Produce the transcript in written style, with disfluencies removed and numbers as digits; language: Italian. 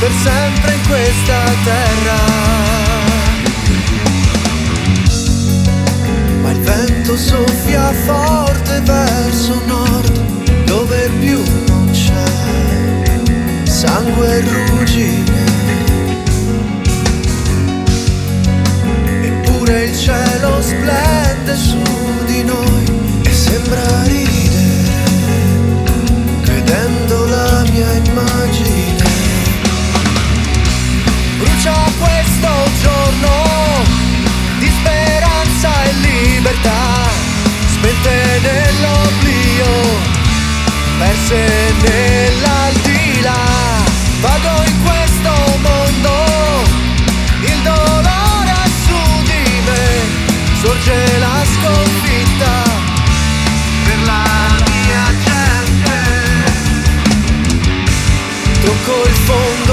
per sempre in questa terra. Ma il vento soffia forte verso nord, dove più non c'è sangue e ruggine. Eppure il cielo splende su di noi e sembra ridere, vedendo la mia immagine. Brucia questo giorno di speranza e libertà, spente nell'oblio, perse nell'aldilà. Vado in questo mondo, il dolore è su di me, sorge la sconfitta per la mia gente. Tocco il fondo